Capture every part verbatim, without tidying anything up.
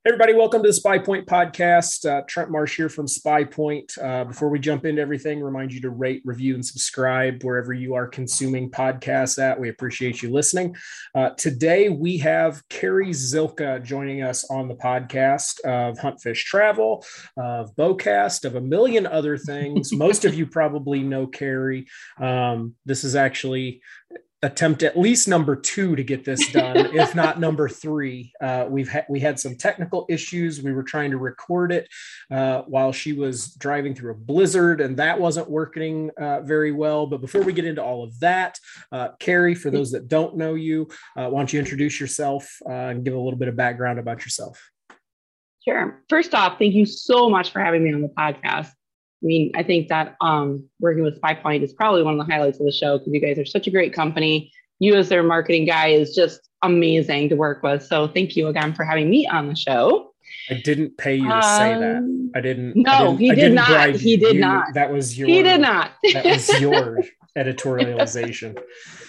Everybody, welcome to the Spy Point podcast. Uh, Trent Marsh here from Spy Point. Uh, before we jump into everything, remind you to rate, review, and subscribe wherever you are consuming podcasts at. We appreciate you listening. Uh, today, we have Carrie Zilka joining us on the podcast of Hunt Fish Travel, of Bowcast, of a million other things. Most of you probably know Carrie. Um, this is actually attempt at least number two to get this done, if not number three. Uh, we've had we had some technical issues. We were trying to record it uh, while she was driving through a blizzard, and that wasn't working uh, very well. But before we get into all of that, uh, Carrie, for those that don't know you, uh, why don't you introduce yourself uh, and give a little bit of background about yourself? Sure. First off, thank you so much for having me on the podcast. I mean, I think that um, working with Spy Point is probably one of the highlights of the show because you guys are such a great company. You as their marketing guy is just amazing to work with. So thank you again for having me on the show. I didn't pay you to say um, that. I didn't. No, I didn't, he I did didn't not. He did you. not. That was your. He did not. That was your editorialization.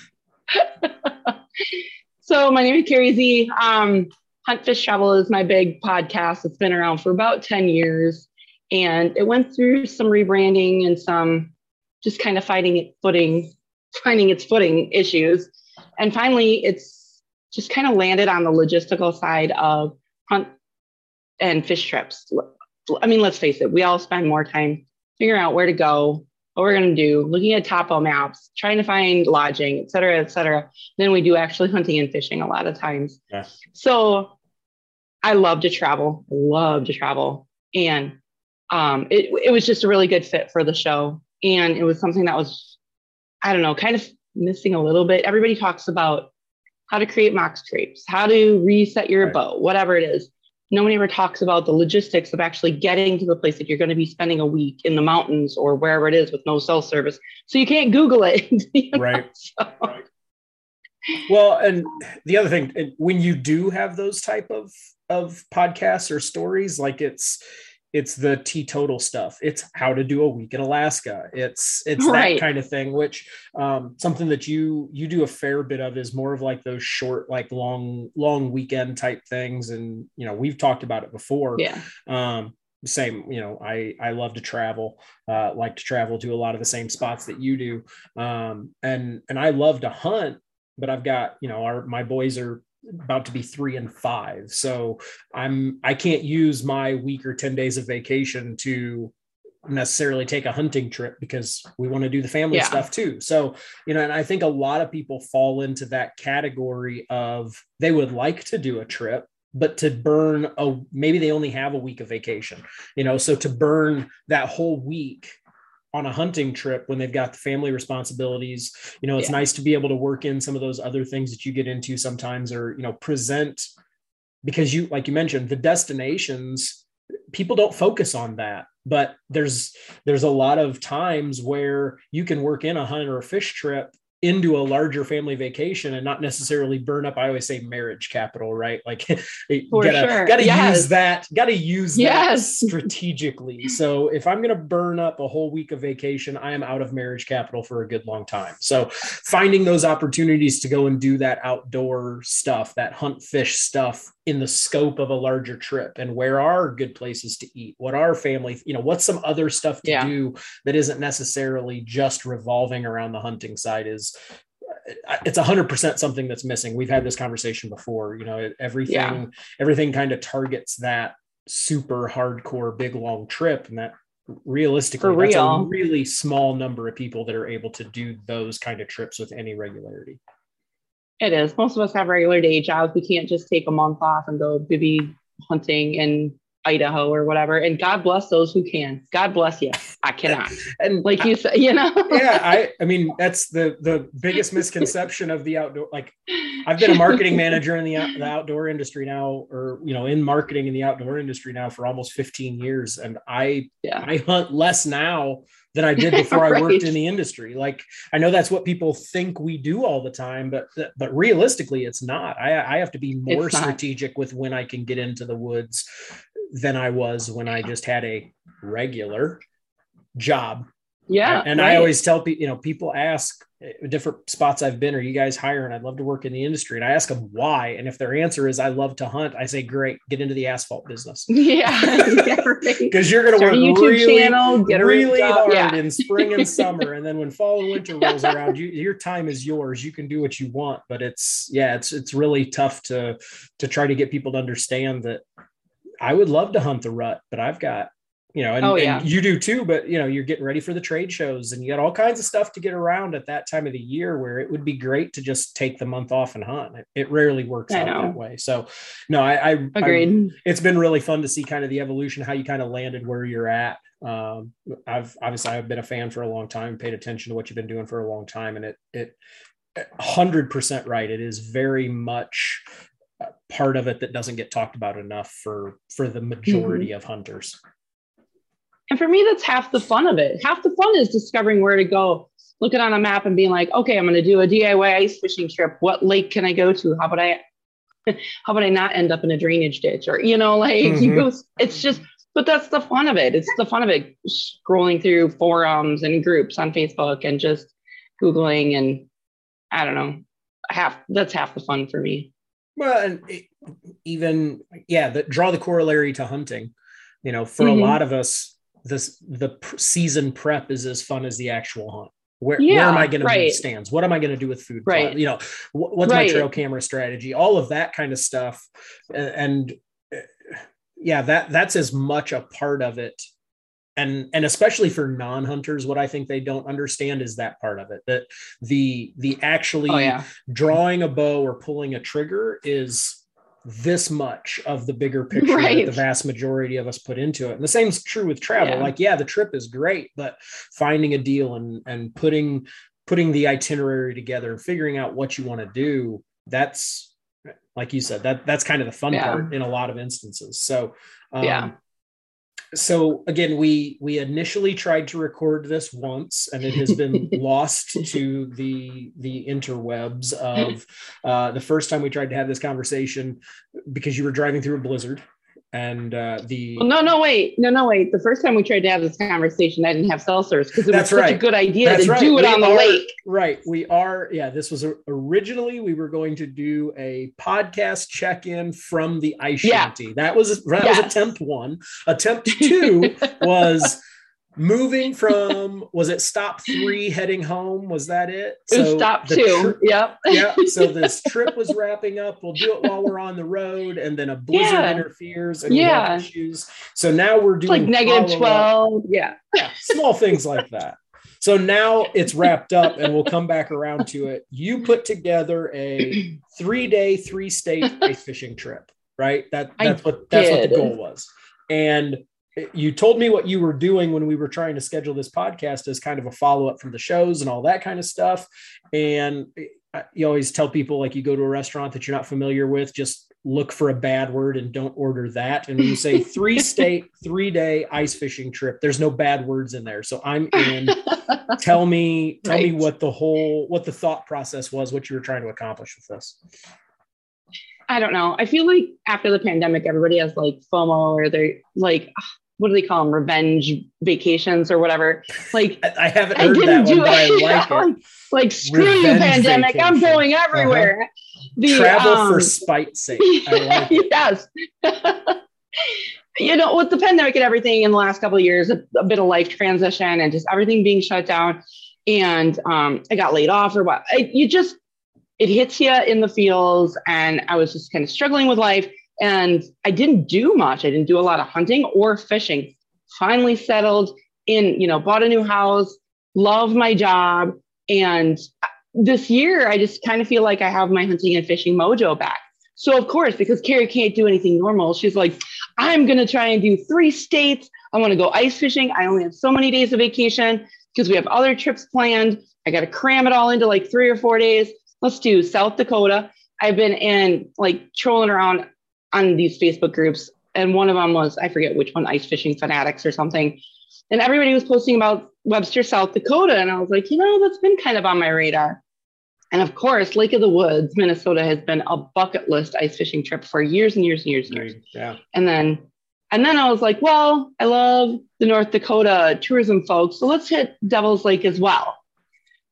So my name is Carrie Z. Um, Hunt Fish Travel is my big podcast. It's been around for about ten years. And it went through some rebranding and some just kind of finding its footing, finding its footing issues. And finally, it's just kind of landed on the logistical side of hunt and fish trips. I mean, let's face it, we all spend more time figuring out where to go, what we're going to do, looking at topo maps, trying to find lodging, et cetera, et cetera, than we do actually hunting and fishing a lot of times. Yeah. So I love to travel, love to travel. And Um, it, it was just a really good fit for the show. And it was something that was, I don't know, kind of missing a little bit. Everybody talks about how to create mock scrapes, how to reset your right. boat, whatever it is. Nobody ever talks about the logistics of actually getting to the place that you're going to be spending a week in the mountains or wherever it is with no cell service. So you can't Google it. You know? Right. So. Right. Well, and the other thing, when you do have those type of, of podcasts or stories, like it's, It's the teetotal stuff. It's how to do a week in Alaska. It's it's right. that kind of thing, which um, something that you you do a fair bit of is more of like those short, like long, long weekend type things. And, you know, we've talked about it before. Yeah. Um, same, you know, I, I love to travel, uh, like to travel to a lot of the same spots that you do. Um, and, and I love to hunt, but I've got, you know, our, my boys are about to be three and five. So I'm, I can't use my week or ten days of vacation to necessarily take a hunting trip because we want to do the family yeah. stuff too. So, you know, and I think a lot of people fall into that category of they would like to do a trip, but to burn a, maybe they only have a week of vacation, you know, so to burn that whole week on a hunting trip when they've got the family responsibilities, you know, it's yeah. nice to be able to work in some of those other things that you get into sometimes, or, you know, present, because you, like you mentioned, the destinations, people don't focus on that, but there's, there's a lot of times where you can work in a hunt or a fish trip into a larger family vacation and not necessarily burn up. I always say marriage capital, right? Like you For gotta, sure. gotta yes. use that, gotta use yes. that strategically. So if I'm going to burn up a whole week of vacation, I am out of marriage capital for a good long time. So finding those opportunities to go and do that outdoor stuff, that hunt fish stuff in the scope of a larger trip, and where are good places to eat, what are family, you know, what's some other stuff to yeah. do that isn't necessarily just revolving around the hunting side is, it's a hundred percent something that's missing. We've had this conversation before, you know, everything, yeah. everything kind of targets that super hardcore, big, long trip. And that realistically, For that's real. a really small number of people that are able to do those kind of trips with any regularity. It is. Most of us have regular day jobs. We can't just take a month off and go bibby hunting in Idaho or whatever. And God bless those who can. God bless you. I cannot. And like I, you said, you know. yeah, I I mean, that's the the biggest misconception of the outdoor. Like, I've been a marketing manager in the, the outdoor industry now, or, you know, in marketing in the outdoor industry now for almost fifteen years. And I yeah. I hunt less now than I did before right. I worked in the industry. Like, I know that's what people think we do all the time, but, but realistically it's not. I, I have to be more strategic with when I can get into the woods than I was when I just had a regular job. Yeah. And, and right. I always tell people, you know, people ask, different spots I've been, are you guys hiring? I'd love to work in the industry. And I ask them why. And if their answer is, I love to hunt, I say, great, get into the asphalt business. Yeah. yeah right. Because you're going to work YouTube really, channel, get really hard yeah. in spring and summer. And then when fall and winter rolls around, you, your time is yours. You can do what you want, but it's, yeah, it's, it's really tough to, to try to get people to understand that I would love to hunt the rut, but I've got, you know, and, oh, yeah. and you do too, but you know, you're getting ready for the trade shows and you got all kinds of stuff to get around at that time of the year where it would be great to just take the month off and hunt. It, it rarely works I out know. that way. So no, I, I agreed. I, it's been really fun to see kind of the evolution, how you kind of landed where you're at. Um, I've obviously I've been a fan for a long time, paid attention to what you've been doing for a long time. And it, it one hundred percent right. It is very much part of it that doesn't get talked about enough for, for the majority mm-hmm. of hunters. And for me, that's half the fun of it. Half the fun is discovering where to go, looking on a map and being like, okay, I'm going to do a D I Y ice fishing trip. What lake can I go to? How about I, how about I not end up in a drainage ditch or, you know, like mm-hmm. you go, it's just, but that's the fun of it. It's the fun of it. Scrolling through forums and groups on Facebook and just Googling and I don't know, half that's half the fun for me. Well, and it, even, yeah, the, draw the corollary to hunting, you know, for mm-hmm. a lot of us, this the pr- season prep is as fun as the actual hunt. Where, yeah, where am I going right. to move stands? What am I going to do with food? Right. Plot? You know, wh- what's right. my trail camera strategy? All of that kind of stuff. And, and uh, yeah, that that's as much a part of it. And, and especially for non-hunters, what I think they don't understand is that part of it, that the, the actually oh, yeah. drawing a bow or pulling a trigger is this much of the bigger picture right. that the vast majority of us put into it. And the same is true with travel. Yeah. Like, yeah, the trip is great, but finding a deal and, and putting, putting the itinerary together and figuring out what you want to do, that's, like you said, that that's kind of the fun yeah. part in a lot of instances. So, um, yeah. So again, we we initially tried to record this once, and it has been lost to the the interwebs of uh, the first time we tried to have this conversation because you were driving through a blizzard. And uh, the well, no, no, wait, no, no, wait. The first time we tried to have this conversation, I didn't have cell service because it That's was such right. a good idea That's to right. do it we on the are, lake. Right. We are. Yeah. This was a, originally we were going to do a podcast check-in from the ice shanty. Yeah. That was that yes. was attempt one. Attempt two was moving from, was it stop three heading home? Was that it? So it was stop two. Tri- yep. yeah. So this trip was wrapping up. We'll do it while we're on the road. And then a blizzard yeah. interferes and yeah. we have issues. So now we're doing it's like negative twelve. Yeah. yeah. Small things like that. So now it's wrapped up and we'll come back around to it. You put together a three day, three state ice fishing trip, right? That that's I what, that's did. what the goal was. And you told me what you were doing when we were trying to schedule this podcast as kind of a follow-up from the shows and all that kind of stuff. And you always tell people, like, you go to a restaurant that you're not familiar with, just look for a bad word and don't order that. And when you say three state, three day ice fishing trip, there's no bad words in there. So I'm in. Tell me, tell right. me what the whole, what the thought process was, what you were trying to accomplish with this. I don't know. I feel like after the pandemic, everybody has like FOMO, or they're like, what do they call them? Revenge vacations or whatever. Like, I haven't heard that one, but I like it. Like, like screw Revenge you, pandemic. Vacation. I'm going everywhere. Uh-huh. The, Travel um, for spite's sake. I like it. Yes. You know, with the pandemic and everything in the last couple of years, a, a bit of life transition and just everything being shut down. And um, I got laid off or what. I, you just, it hits you in the feels. And I was just kind of struggling with life. And I didn't do much. I didn't do a lot of hunting or fishing. Finally settled in, you know, bought a new house, love my job. And this year, I just kind of feel like I have my hunting and fishing mojo back. So of course, because Carrie can't do anything normal, she's like, I'm going to try and do three states. I want to go ice fishing. I only have so many days of vacation because we have other trips planned. I got to cram it all into like three or four days. Let's do South Dakota. I've been in like trolling around on these Facebook groups. And one of them was, I forget which one, Ice Fishing Fanatics or something. And everybody was posting about Webster, South Dakota. And I was like, you know, that's been kind of on my radar. And of course, Lake of the Woods, Minnesota has been a bucket list ice fishing trip for years and years and years and years. Yeah. And then, and then I was like, well, I love the North Dakota tourism folks. So let's hit Devil's Lake as well.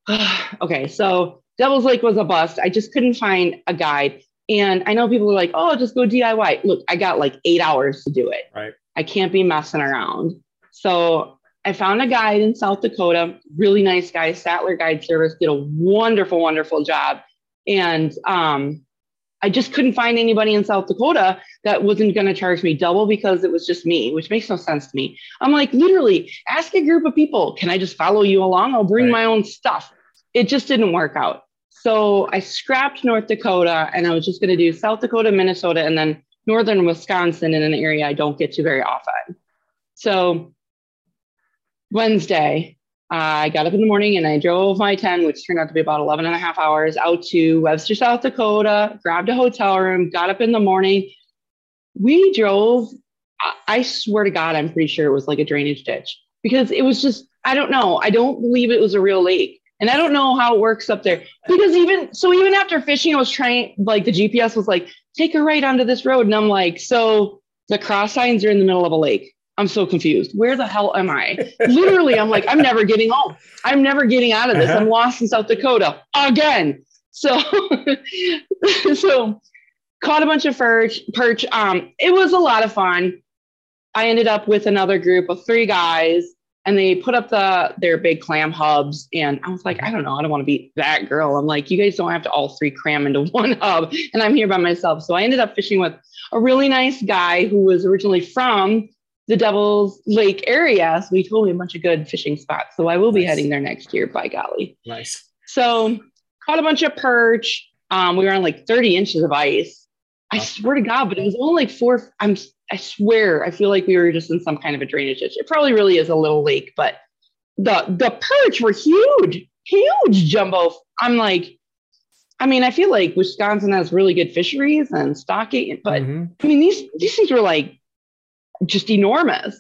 Okay, so Devil's Lake was a bust. I just couldn't find a guide. And I know people are like, oh, just go D I Y. Look, I got like eight hours to do it. Right. I can't be messing around. So I found a guide in South Dakota, really nice guy, Statler Guide Service, did a wonderful, wonderful job. And um, I just couldn't find anybody in South Dakota that wasn't going to charge me double because it was just me, which makes no sense to me. I'm like, literally, ask a group of people. Can I just follow you along? I'll bring right. my own stuff. It just didn't work out. So I scrapped North Dakota and I was just going to do South Dakota, Minnesota, and then northern Wisconsin in an area I don't get to very often. So Wednesday, uh, I got up in the morning and I drove my ten, which turned out to be about eleven and a half hours, out to Webster, South Dakota, grabbed a hotel room, got up in the morning. We drove, I swear to God, I'm pretty sure it was like a drainage ditch because it was just, I don't know. I don't believe it was a real lake. And I don't know how it works up there because even, so even after fishing, I was trying, like the G P S was like, take a right onto this road. And I'm like, so the cross signs are in the middle of a lake. I'm so confused. Where the hell am I? Literally, I'm like, I'm never getting home. I'm never getting out of this. Uh-huh. I'm lost in South Dakota again. So, so caught a bunch of perch, perch. Um, it was a lot of fun. I ended up with another group of three guys and they put up the their big clam hubs. And I was like, I don't know. I don't want to be that girl. I'm like, you guys don't have to all three cram into one hub. And I'm here by myself. So I ended up fishing with a really nice guy who was originally from the Devil's Lake area. So he told me a bunch of good fishing spots. So I will be nice. heading there next year, by golly. Nice. So caught a bunch of perch. Um, we were on like thirty inches of ice. I swear to God, but it was only like four. I'm, I swear, I feel like we were just in some kind of a drainage ditch. It probably really is a little lake, but the, the perch were huge, huge jumbo. I'm like, I mean, I feel like Wisconsin has really good fisheries and stocking, but mm-hmm. I mean, these, these things were like just enormous.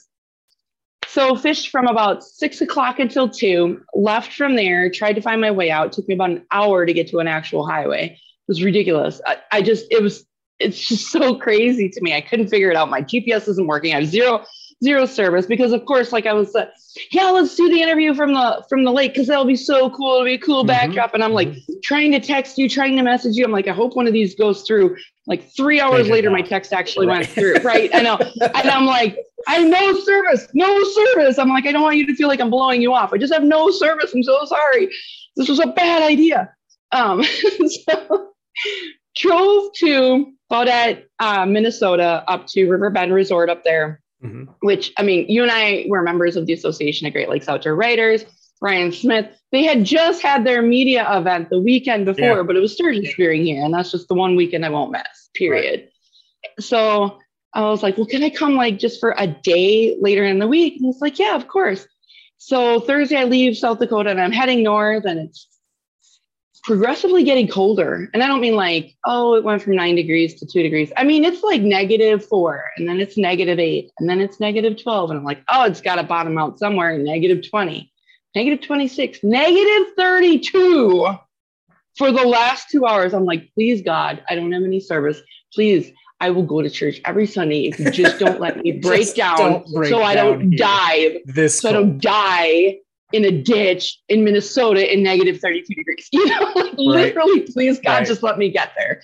So fished from about six o'clock until two, left from there, tried to find my way out. It took me about an hour to get to an actual highway. It was ridiculous. I, I just, it was, it's just so crazy to me. I couldn't figure it out. My G P S isn't working. I have zero, zero service because of course, like I was, uh, yeah, let's do the interview from the, from the lake. Cause that'll be so cool. It'll be a cool mm-hmm. backdrop. And I'm like mm-hmm. trying to text you, trying to message you. I'm like, I hope one of these goes through. Like three hours later, not. my text actually right. went through. Right. I know. And I'm like, I have no service, no service. I'm like, I don't want you to feel like I'm blowing you off. I just have no service. I'm so sorry. This was a bad idea. Um, so drove to about at uh, Minnesota up to Riverbend Resort up there, mm-hmm. which, I mean, you and I were members of the Association of Great Lakes Outdoor Writers, Brian Smith. They had just had their media event the weekend before, yeah. but it was Sturgeon Spearing here. And that's just the one weekend I won't miss, period. Right. So I was like, well, can I come like just for a day later in the week? And he's like, yeah, of course. So Thursday I leave South Dakota and I'm heading north and it's progressively getting colder. And I don't mean like, oh, it went from nine degrees to two degrees. I mean, it's like negative four and then it's negative eight and then it's negative twelve. And I'm like, oh, it's got to bottom out somewhere, negative twenty, negative twenty-six, negative thirty-two for the last two hours. I'm like, please, God, I don't have any service. Please, I will go to church every Sunday if you just don't let me break down break so I don't here. die. This so cold. I don't die in a ditch in Minnesota in negative thirty-two degrees. You know, like, right. literally, please, God, right. just let me get there.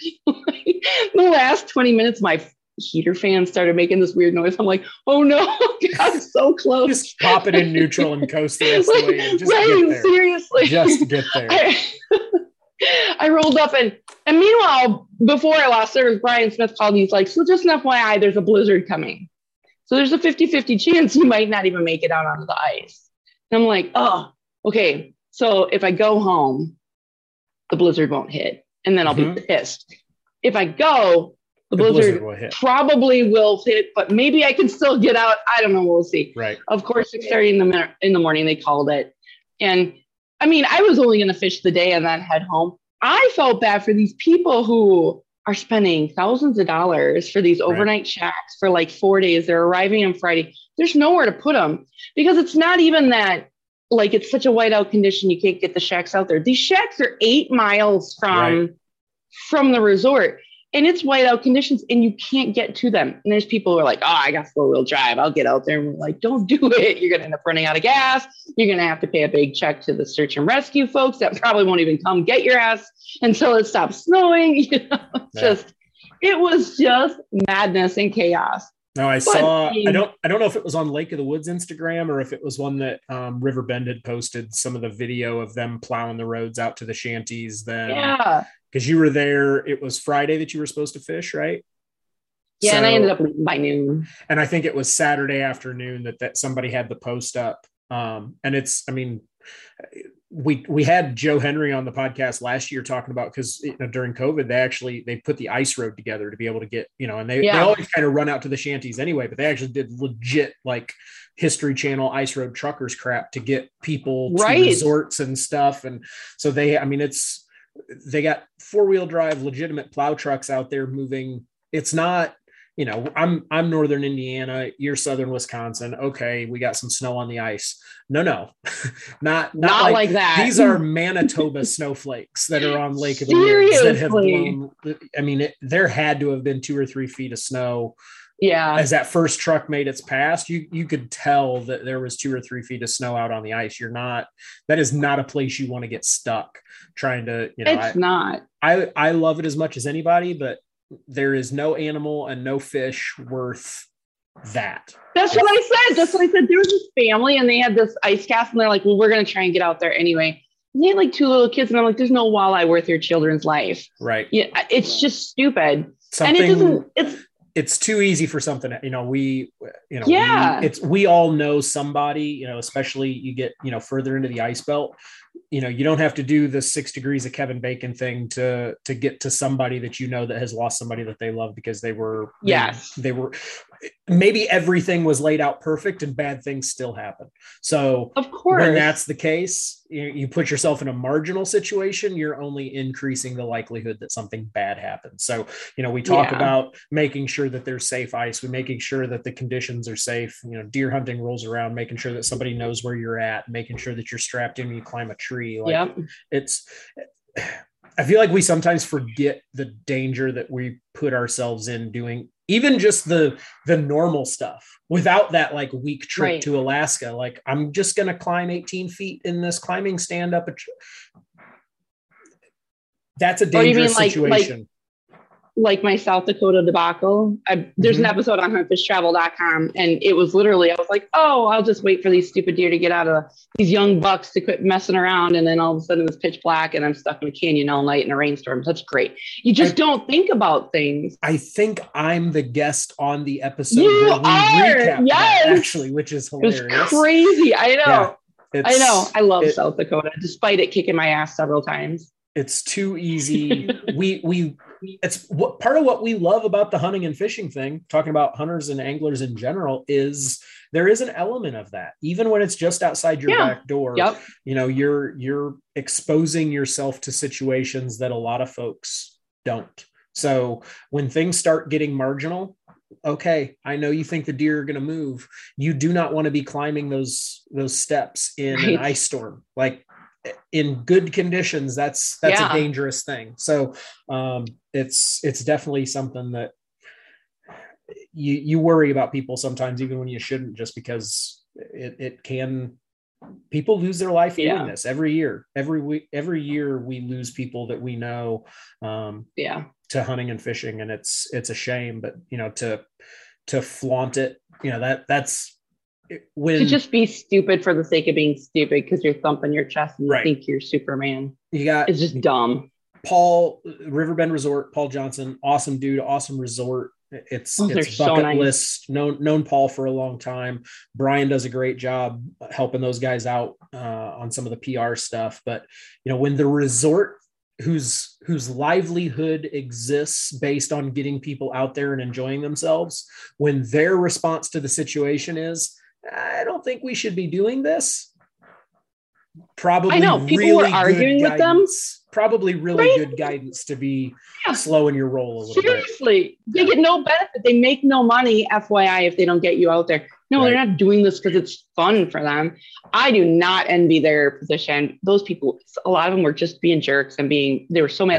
The last twenty minutes, my heater fan started making this weird noise. I'm like, oh no, God, so close. Just pop it in neutral and coast the rest of the way. And just right, get there. Seriously. Just get there. I, I rolled up and, and meanwhile, before I lost service, Brian Smith called me. He's like, so just an F Y I, there's a blizzard coming. So there's a fifty-fifty chance you might not even make it out onto the ice. And I'm like, oh, okay. So if I go home, the blizzard won't hit. And then I'll mm-hmm. be pissed. If I go, the, the blizzard, blizzard will hit. Probably will hit, but maybe I can still get out. I don't know. We'll see. Right. Of course, six thirty in the, in the morning, they called it. And I mean, I was only going to fish the day and then head home. I felt bad for these people who are spending thousands of dollars for these overnight right. shacks for like four days. They're arriving on Friday. There's nowhere to put them because it's not even that like it's such a whiteout condition. You can't get the shacks out there. These shacks are eight miles from, right. from the resort. and it's whiteout conditions and you can't get to them. And there's people who are like, oh, I got four wheel drive. I'll get out there. And we're like, don't do it. You're going to end up running out of gas. You're going to have to pay a big check to the search and rescue folks that probably won't even come get your ass until it stops snowing. You know, yeah. just, it was just madness and chaos. No, I but, saw, I don't, I don't know if it was on Lake of the Woods Instagram or if it was one that um, River Bend had posted some of the video of them plowing the roads out to the shanties. Then, yeah, because you were there, it was Friday that you were supposed to fish, right? Yeah, so, and I ended up leaving by noon. And I think it was Saturday afternoon that that somebody had the post up. Um, and it's, I mean, we we had Joe Henry on the podcast last year talking about, because you know, during COVID, they actually they put the ice road together to be able to get, you know, and they, yeah. they always kind of run out to the shanties anyway, but they actually did legit like History Channel ice road truckers crap to get people to right. resorts and stuff. And so they, I mean, it's they got four wheel drive legitimate plow trucks out there moving. It's not, you know, I'm I'm northern Indiana, you're southern Wisconsin. Okay, we got some snow on the ice. No, no, not, not, not like, like that. These are Manitoba snowflakes that are on Lake of the Woods that have blown. I mean, it, there had to have been two or three feet of snow. Yeah. As that first truck made its pass, you you could tell that there was two or three feet of snow out on the ice. You're not, that is not a place you want to get stuck trying to, you know. It's I, not. I, I love it as much as anybody, but there is no animal and no fish worth that. That's what I said. That's what I said. There was this family and they had this ice cast and they're like, well, we're going to try and get out there anyway. And they had like two little kids and I'm like, there's no walleye worth your children's life. Right. Yeah. It's just stupid. Something, and it doesn't, it's, it's too easy for something, you know, we, you know, yeah. we, it's, we all know somebody, you know, especially you get, you know, further into the ice belt, you know, you don't have to do the six degrees of Kevin Bacon thing to, to get to somebody that, you know, that has lost somebody that they love because they were, yes, they, they were, maybe everything was laid out perfect and bad things still happen. So of course, when that's the case, you, you put yourself in a marginal situation, you're only increasing the likelihood that something bad happens. So, you know, we talk yeah. about making sure that there's safe ice, we're making sure that the conditions are safe, you know, deer hunting rolls around, making sure that somebody knows where you're at, making sure that you're strapped in when you climb a tree. Like yep. it's, I feel like we sometimes forget the danger that we put ourselves in doing even just the the normal stuff without that like week trip right. to Alaska. Like I'm just going to climb eighteen feet in this climbing stand up. A tr- That's a dangerous like, situation. Like, like my South Dakota debacle. I, there's mm-hmm. an episode on hunt fish travel dot com and it was literally, I was like, oh, I'll just wait for these stupid deer to get out of these young bucks to quit messing around. And then all of a sudden it's pitch black and I'm stuck in a canyon all night in a rainstorm. That's great. You just I, don't think about things. I think I'm the guest on the episode. You where we are, recap yes. that, actually, which is hilarious. It was crazy. I know. Yeah, I know. I love it, South Dakota, despite it kicking my ass several times. It's too easy. we, we, it's what part of what we love about the hunting and fishing thing, talking about hunters and anglers in general, is there is an element of that, even when it's just outside your yeah. back door. Yep. You know, you're, you're exposing yourself to situations that a lot of folks don't. So when things start getting marginal, okay, I know you think the deer are going to move. You do not want to be climbing those, those steps in right. an ice storm. Like, in good conditions, that's that's yeah. a dangerous thing. So um it's it's definitely something that you you worry about people sometimes, even when you shouldn't, just because it, it can, people lose their life yeah. doing this every year. Every week, every year we lose people that we know um yeah to hunting and fishing, and it's it's a shame. But you know, to to flaunt it, you know, that that's when to just be stupid for the sake of being stupid because you're thumping your chest and you right. think you're Superman. You got it's just dumb. Paul, Riverbend Resort, Paul Johnson, awesome dude, awesome resort. It's oh, it's so bucket nice. list. Known known Paul for a long time. Brian does a great job helping those guys out uh, on some of the P R stuff. But you know, when the resort whose whose livelihood exists based on getting people out there and enjoying themselves, when their response to the situation is, I don't think we should be doing this. Probably I know people really were arguing with guidance, them. Probably really right? good guidance to be yeah. slowing your roll a little Seriously, bit. they yeah. get no benefit. They make no money, F Y I, if they don't get you out there. No, right. they're not doing this because it's fun for them. I do not envy their position. Those people, a lot of them were just being jerks and being, they were so mad. Yeah.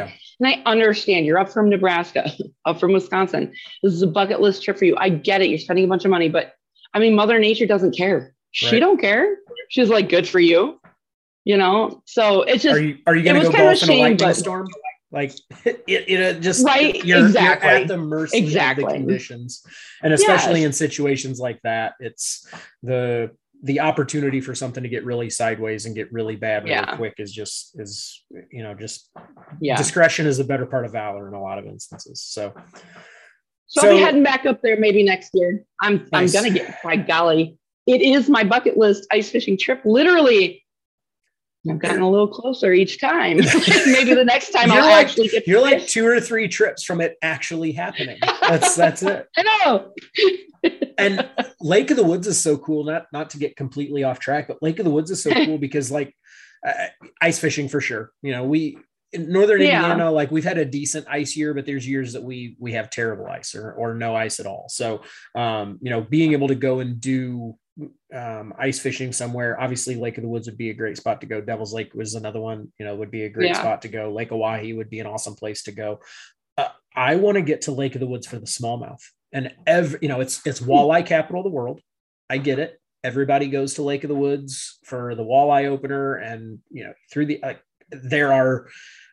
And I understand you're up from Nebraska, up from Wisconsin. This is a bucket list trip for you. I get it. You're spending a bunch of money, but I mean, Mother Nature doesn't care. She Right. don't care. She's like, good for you, you know? So it's just, Are you, are you going to go golf in a lightning storm? Like it, it just, right. You're, exactly. you're at the mercy exactly. of the conditions. And especially yes. in situations like that, it's the, the opportunity for something to get really sideways and get really bad really yeah. quick is just, is, you know, just yeah. discretion is a better part of valor in a lot of instances. So, so, so I'll be heading back up there maybe next year. I'm, nice. I'm going to get, by golly, it is my bucket list ice fishing trip. Literally, I've gotten a little closer each time. Maybe the next time I'll like, actually get You're like two or three trips from it actually happening. That's that's it. I know. And Lake of the Woods is so cool. Not not to get completely off track, but Lake of the Woods is so cool because like uh, ice fishing for sure. You know, we in Northern yeah. Indiana, like we've had a decent ice year, but there's years that we we have terrible ice or or no ice at all. So um, you know, being able to go and do um ice fishing somewhere, obviously Lake of the Woods would be a great spot to go. Devil's Lake was another one, you know, would be a great yeah. spot to go. Lake Oahe would be an awesome place to go. uh, I want to get to Lake of the Woods for the smallmouth, and every you know it's it's walleye capital of the world. I get it. Everybody goes to Lake of the Woods for the walleye opener, and you know through the like there are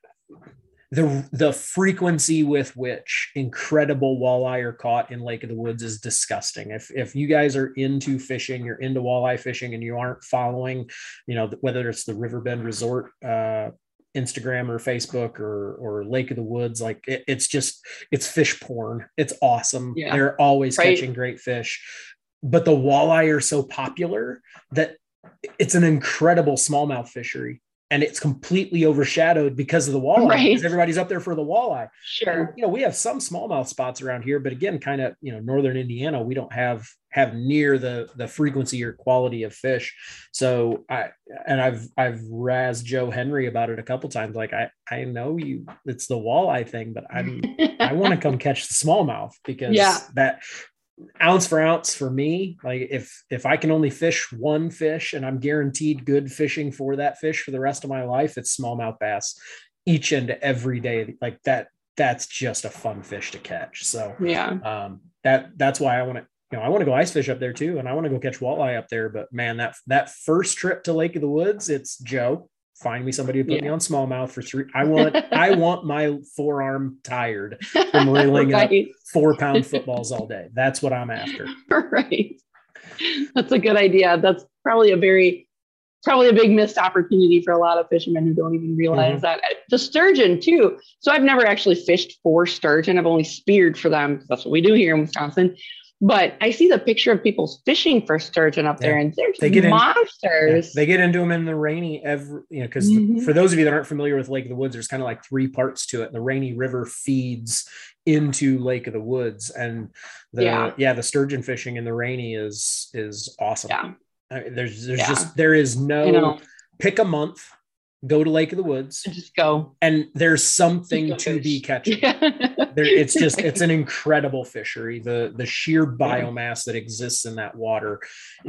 the the frequency with which incredible walleye are caught in Lake of the Woods is disgusting. If if you guys are into fishing, you're into walleye fishing, and you aren't following, you know, whether it's the Riverbend Resort uh, Instagram or Facebook or or Lake of the Woods, like it, it's just it's fish porn. It's awesome. Yeah. They're always right. catching great fish, but the walleye are so popular that it's an incredible smallmouth fishery. And it's completely overshadowed because of the walleye. Right. Because everybody's up there for the walleye. Sure. And, you know, we have some smallmouth spots around here, but again, kind of, you know, Northern Indiana, we don't have have near the the frequency or quality of fish. So I and I've I've razzed Joe Henry about it a couple times. Like I I know you, it's the walleye thing, but I'm I want to come catch the smallmouth because yeah. that. Ounce for ounce for me, like if if I can only fish one fish and I'm guaranteed good fishing for that fish for the rest of my life, it's smallmouth bass each and every day. Like that, that's just a fun fish to catch. So yeah, um, that that's why I want to, you know, I want to go ice fish up there too, and I want to go catch walleye up there. But man, that that first trip to Lake of the Woods, it's Joe. Find me somebody to put yeah. me on smallmouth for three. I want, I want my forearm tired from reeling right. up four pound footballs all day. That's what I'm after. Right. That's a good idea. That's probably a very, probably a big missed opportunity for a lot of fishermen who don't even realize mm-hmm. that. The sturgeon too. So I've never actually fished for sturgeon. I've only speared for them. That's what we do here in Wisconsin. But I see the picture of people fishing for sturgeon up yeah. there, and they're they get monsters. In, yeah. They get into them in the Rainy every, you know, because mm-hmm. for those of you that aren't familiar with Lake of the Woods, there's kind of like three parts to it. The Rainy River feeds into Lake of the Woods, and the yeah, yeah the sturgeon fishing in the Rainy is is awesome. Yeah, I mean, there's there's yeah. just there is no pick a month. Go to Lake of the Woods. Just go. And there's something to fish. Be catching. Yeah. There, it's just, it's an incredible fishery. The the sheer biomass that exists in that water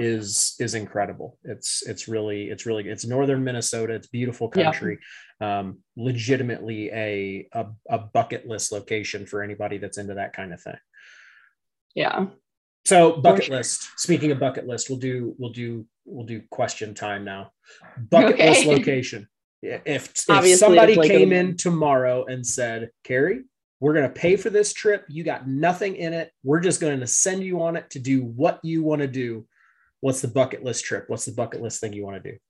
is is incredible. It's it's really, it's really, it's northern Minnesota. It's beautiful country. Yeah. Um, legitimately a, a a bucket list location for anybody that's into that kind of thing. Yeah. So bucket sure. list. Speaking of bucket list, we'll do we'll do we'll do question time now. Bucket okay. list location. If, if somebody like came a- in tomorrow and said, Carrie, we're going to pay for this trip. You got nothing in it. We're just going to send you on it to do what you want to do. What's the bucket list trip? What's the bucket list thing you want to do?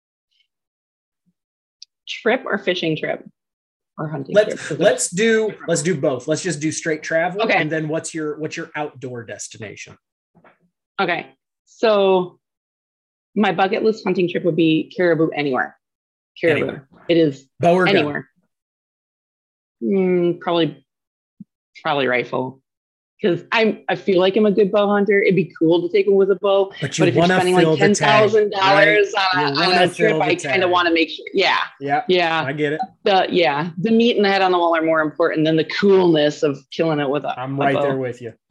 Trip or fishing trip or hunting let's, trip? Let's do, let's do both. Let's just do straight travel. Okay. And then what's your, what's your outdoor destination? Okay. So my bucket list hunting trip would be caribou anywhere. Caribou. Anywhere. It is bow or anywhere. Mm, probably, probably rifle. Because I'm, I feel like I'm a good bow hunter. It'd be cool to take them with a bow. But, you but if you're spending like ten thousand dollars on, on a trip, I kind of want to make sure. Yeah. Yeah. Yeah. I get it. The yeah, the meat and the head on the wall are more important than the coolness of killing it with a. I'm right a bow. there with you.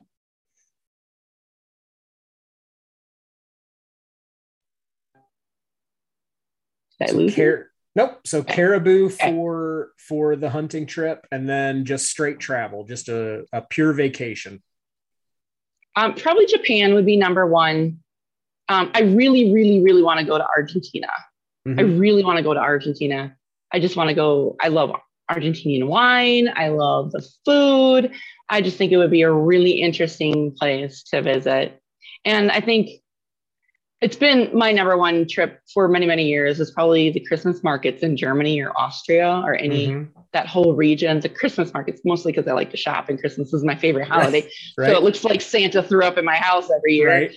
Did I lose Car- Nope. So Caribou for for the hunting trip, and then just straight travel, just a, a pure vacation. Um, probably Japan would be number one. Um, I really, really, really want to go to Argentina. Mm-hmm. I really want to go to Argentina. I just want to go. I love Argentinian wine. I love the food. I just think it would be a really interesting place to visit. And I think it's been my number one trip for many, many years is probably the Christmas markets in Germany or Austria or any, mm-hmm. that whole region. The Christmas markets, mostly because I like to shop and Christmas is my favorite holiday. Right. So it looks like Santa threw up in my house every year. Right.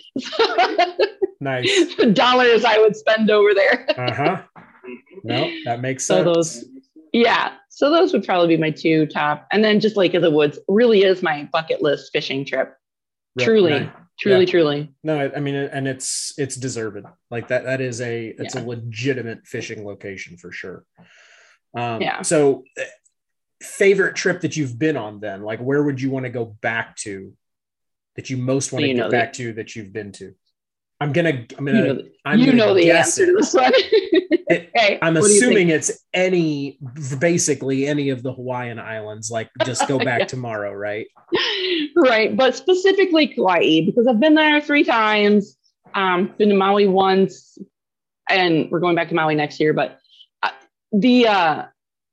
Nice. The dollars I would spend over there. Uh-huh. No, that makes sense. So those, yeah. So those would probably be my two top. And then just Lake of the Woods really is my bucket list fishing trip. Right. Truly. Right. Truly, yeah. truly. No, I mean, and it's it's deserved. Like that. That is a it's yeah. a legitimate fishing location for sure. Um, yeah. So, favorite trip that you've been on? Then, like, where would you want to go back to? That you most want to get back to that you've been to? I'm gonna. I'm gonna. You know the, I'm you gonna know the answer it. to this one. it, hey, I'm assuming it's any, basically any of the Hawaiian islands. Like, just go back yeah. tomorrow, right? Right, but specifically Kauai, because I've been there three times. Um, been to Maui once, and we're going back to Maui next year. But uh, the uh,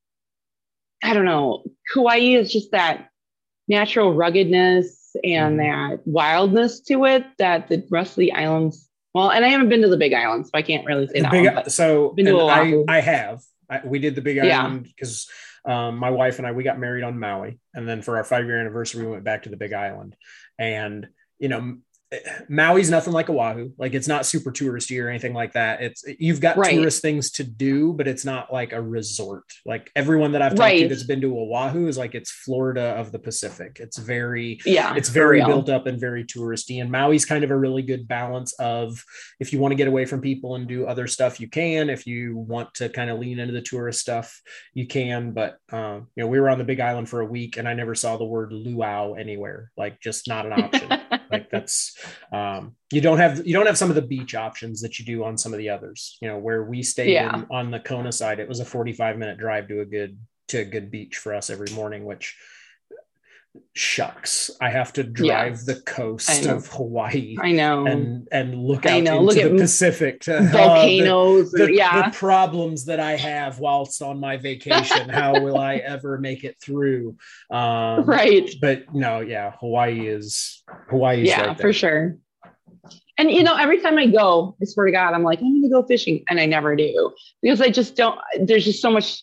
I don't know, Kauai is just that natural ruggedness and mm-hmm. that wildness to it that the rest of the islands. Well, and I haven't been to the Big Island, so I can't really say the that. Big, one, so I, I have. I, we did the Big Island because. Yeah. Um, my wife and I, we got married on Maui, and then for our five year anniversary, we went back to the Big Island. And, you know, Maui's nothing like Oahu. Like, it's not super touristy or anything like that. It's, you've got right. tourist things to do, but it's not like a resort. Like, everyone that I've talked right. to that's been to Oahu is like, it's Florida of the Pacific. It's very, yeah, it's very built up and very touristy. And Maui's kind of a really good balance of, if you want to get away from people and do other stuff, you can. If you want to kind of lean into the tourist stuff, you can. But, um, you know, we were on the Big Island for a week and I never saw the word luau anywhere. Like, just not an option. Like, that's, um, you don't have, you don't have some of the beach options that you do on some of the others, you know, where we stayed yeah. in, on the Kona side, it was a forty-five minute drive to a good, to a good beach for us every morning, which shucks, I have to drive yeah. the coast of Hawaii. I know. And, and look out into look the Pacific to volcanoes. Uh, the, the, yeah. the problems that I have whilst on my vacation. How will I ever make it through? Um, right. But no, yeah, Hawaii is Hawaii. Yeah, right there. For sure. And, you know, every time I go, I swear to God, I'm like, I need to go fishing. And I never do, because I just don't, there's just so much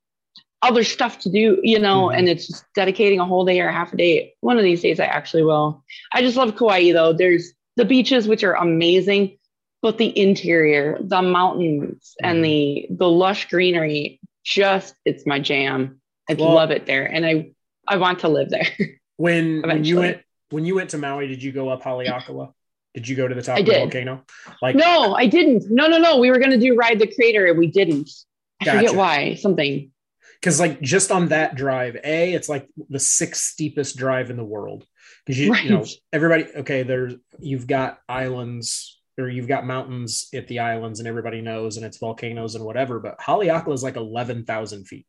other stuff to do, you know, mm-hmm. and it's just dedicating a whole day or half a day. One of these days I actually will. I just love Kauai though. There's the beaches, which are amazing, but the interior, the mountains mm-hmm. and the, the lush greenery, just, it's my jam. I well, love it there. And I, I want to live there. When, when you went, when you went to Maui, did you go up Haleakala? Did you go to the top I of the did. volcano? Like, no, I didn't. No, no, no. We were going to do Ride the Crater and we didn't. I gotcha. forget why, something. Because like just on that drive, A, it's like the sixth steepest drive in the world. Because you, right. you know, everybody, okay, there's, you've got islands or you've got mountains at the islands and everybody knows, and it's volcanoes and whatever, but Haleakala is like eleven thousand feet.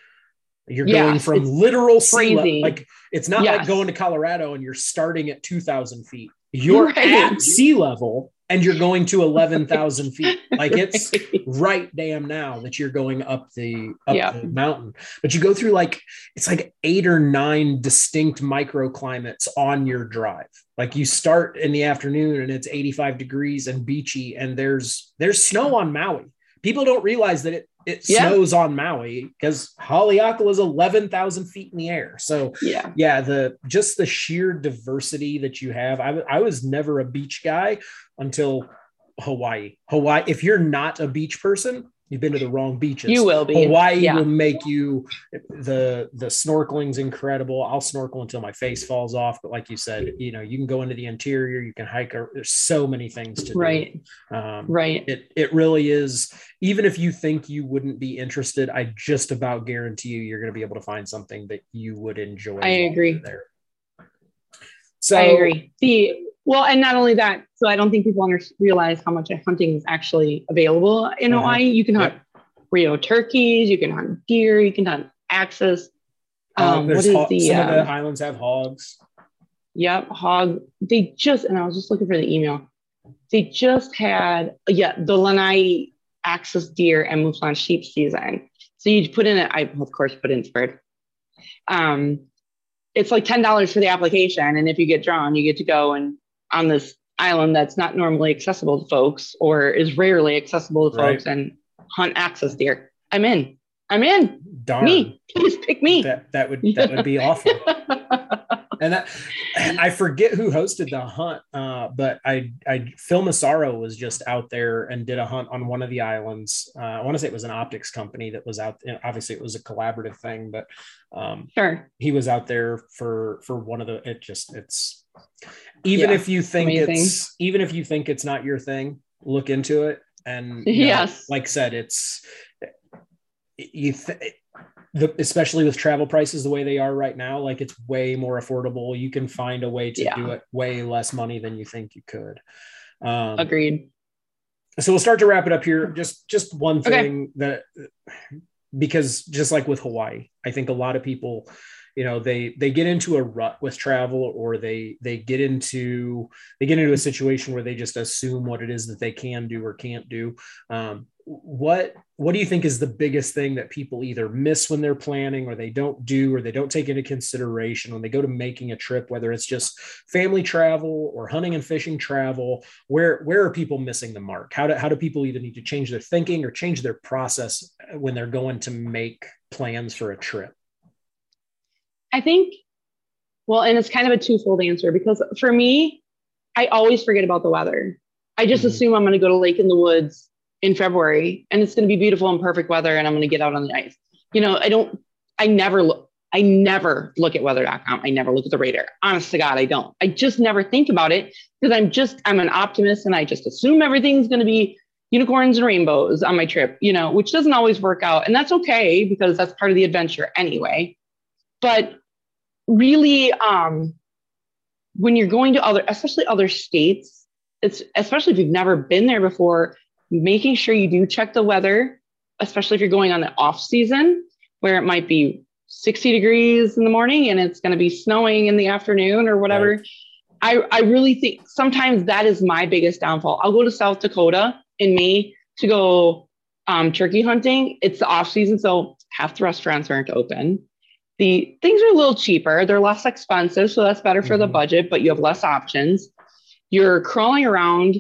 You're yeah, going from literal sea level. Like, it's not yes. like going to Colorado and you're starting at two thousand feet. You're right. at sea level and you're going to eleven thousand feet. Like, it's right damn now that you're going up the up yeah. the mountain. But you go through like, it's like eight or nine distinct microclimates on your drive. Like, you start in the afternoon and it's eighty-five degrees and beachy, and there's there's snow on Maui. People don't realize that it it yeah. snows on Maui because Haleakala is eleven thousand feet in the air. So yeah, yeah, the just the sheer diversity that you have. I, I was never a beach guy until Hawaii. Hawaii. If you're not a beach person, you've been to the wrong beaches. You will be. Hawaii yeah. will make you, the, the snorkeling's incredible. I'll snorkel until my face falls off. But like you said, you know, you can go into the interior, you can hike. There's so many things to right. do. Um, right. It, it really is. Even if you think you wouldn't be interested, I just about guarantee you, you're going to be able to find something that you would enjoy. I agree. There. So I agree. The, well, and not only that, so I don't think people under, realize how much hunting is actually available in uh-huh. Hawaii. You can hunt yep. Rio turkeys, you can hunt deer, you can hunt axis. Uh, Um, what there's is ho- the, some of the um, islands have hogs. yep, hog. They just, and I was just looking for the email. They just had, yeah, the Lanai axis deer and mouflon sheep season. So you put in it, I of course put in Spurred. Um, it's like ten dollars for the application. And if you get drawn, you get to go and on this island that's not normally accessible to folks or is rarely accessible to Right. folks and hunt axis deer. I'm in. I'm in. Darn. Me. Please pick me. That that would that would be awful. And that, I forget who hosted the hunt, uh, but I, I Phil Massaro was just out there and did a hunt on one of the islands. Uh, I want to say it was an optics company that was out. You know, obviously, it was a collaborative thing, but um, sure, he was out there for for one of the. It just it's even yeah, if you think amazing. it's even if you think it's not your thing, look into it. And you know, yes, like I said, it's you. Th- The, especially with travel prices the way they are right now, like it's way more affordable. You can find a way to yeah. do it way less money than you think you could. Um, Agreed. So we'll start to wrap it up here. Just, just one thing okay. that, because just like with Hawaii, I think a lot of people, you know, they, they get into a rut with travel, or they, they get into, they get into a situation where they just assume what it is that they can do or can't do. Um, what, what do you think is the biggest thing that people either miss when they're planning, or they don't do, or they don't take into consideration when they go to making a trip, whether it's just family travel or hunting and fishing travel? Where, where are people missing the mark? How do, how do people either need to change their thinking or change their process when they're going to make plans for a trip? I think, well, and it's kind of a twofold answer, because for me, I always forget about the weather. I just mm-hmm. assume I'm going to go to Lake in the Woods in February and it's going to be beautiful and perfect weather and I'm going to get out on the ice. You know, I don't, I never look, I never look at weather dot com. I never look at the radar. Honest to God, I don't. I just never think about it because I'm just, I'm an optimist and I just assume everything's going to be unicorns and rainbows on my trip, you know, which doesn't always work out. And that's okay because that's part of the adventure anyway. But really, um, when you're going to other, especially other states, it's especially if you've never been there before, making sure you do check the weather, especially if you're going on the off season where it might be sixty degrees in the morning and it's going to be snowing in the afternoon or whatever. Right. I, I really think sometimes that is my biggest downfall. I'll go to South Dakota in May to go um, turkey hunting. It's the off season, so half the restaurants aren't open. The things are a little cheaper. They're less expensive, so that's better for mm-hmm. the budget, but you have less options. You're crawling around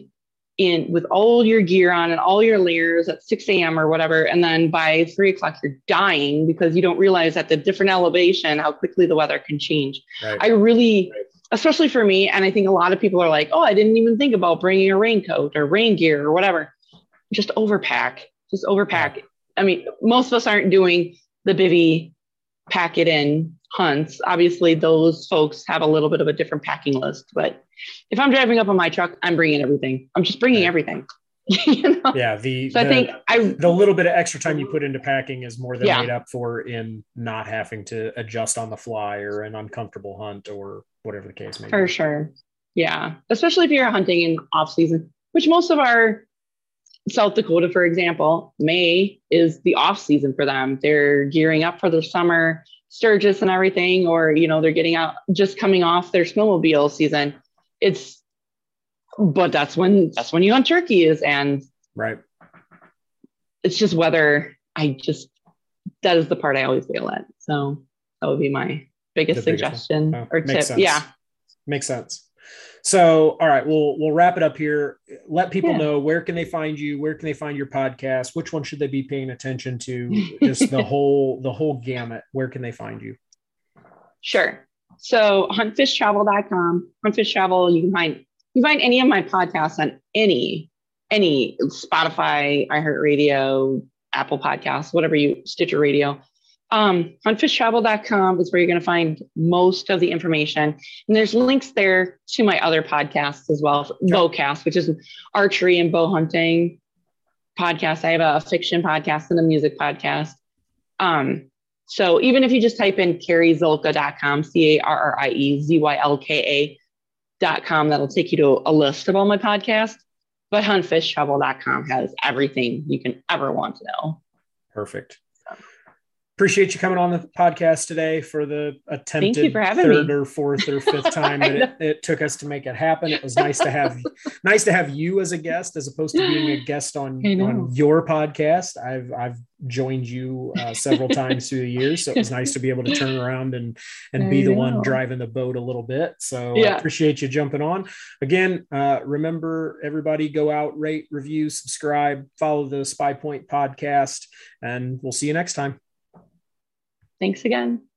in with all your gear on and all your layers at six a.m. or whatever. And then by three o'clock, you're dying because you don't realize at the different elevation, how quickly the weather can change. Right. I really, right. especially for me, and I think a lot of people are like, oh, I didn't even think about bringing a raincoat or rain gear or whatever. Just overpack, just overpack. Yeah. I mean, most of us aren't doing the bivvy pack it in hunts. Obviously, those folks have a little bit of a different packing list, but if I'm driving up on my truck, I'm bringing everything. I'm just bringing right. everything. you know? Yeah. The, so the, I think I, the little bit of extra time you put into packing is more than yeah. made up for in not having to adjust on the fly or an uncomfortable hunt or whatever the case may be. For sure. Yeah. Especially if you're hunting in off season, which most of our South Dakota, for example, May is the off season for them. They're gearing up for their summer Sturgis and everything, or, you know, they're getting out, just coming off their snowmobile season. It's, but that's when, that's when you hunt turkeys, and right. it's just whether I just, that is the part I always fail at. So that would be my biggest suggestion oh, or tip. Sense. Yeah. Makes sense. So, all right, we'll, we'll wrap it up here. Let people yeah. know, where can they find you? Where can they find your podcast? Which one should they be paying attention to? Just the whole, the whole gamut. Where can they find you? Sure. So hunt fish travel dot com, Huntfish Travel. You can find, you can find any of my podcasts on any, any Spotify, iHeartRadio, Apple Podcasts, whatever you, Stitcher Radio. Um, hunt fish travel dot com is where you're going to find most of the information. And there's links there to my other podcasts as well. Sure. Bowcast, which is archery and bow hunting podcast. I have a fiction podcast and a music podcast. Um, so even if you just type in carrie zylka dot com, C A R R I E Z Y L K A dot com, that'll take you to a list of all my podcasts. But hunt fish travel dot com has everything you can ever want to know. Perfect. Appreciate you coming on the podcast today for the attempted third me. or fourth or fifth time that it, it took us to make it happen. It was nice to have nice to have you as a guest as opposed to being a guest on, on your podcast. I've I've joined you uh, several times through the years, so it was nice to be able to turn around and and I be the know. one driving the boat a little bit. So yeah. I appreciate you jumping on. Again, uh, remember, everybody, go out, rate, review, subscribe, follow the Spy Point podcast, and we'll see you next time. Thanks again.